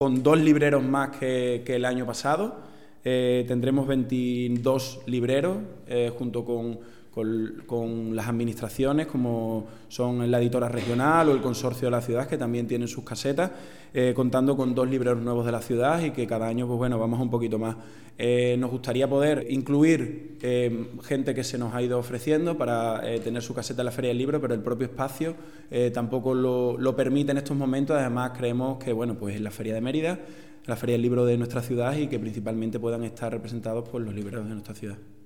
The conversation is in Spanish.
con 2 libreros más que el año pasado. Tendremos 22 libreros junto con las administraciones, como son la editora regional o el consorcio de la ciudad, que también tienen sus casetas, contando con 2 libreros nuevos de la ciudad y que cada año pues bueno, vamos un poquito más. Nos gustaría poder incluir gente que se nos ha ido ofreciendo para tener su caseta en la Feria del Libro, pero el propio espacio tampoco lo permite en estos momentos. Además, creemos que bueno, pues en la Feria de Mérida, la Feria del Libro de nuestra ciudad, y que principalmente puedan estar representados por los libreros de nuestra ciudad.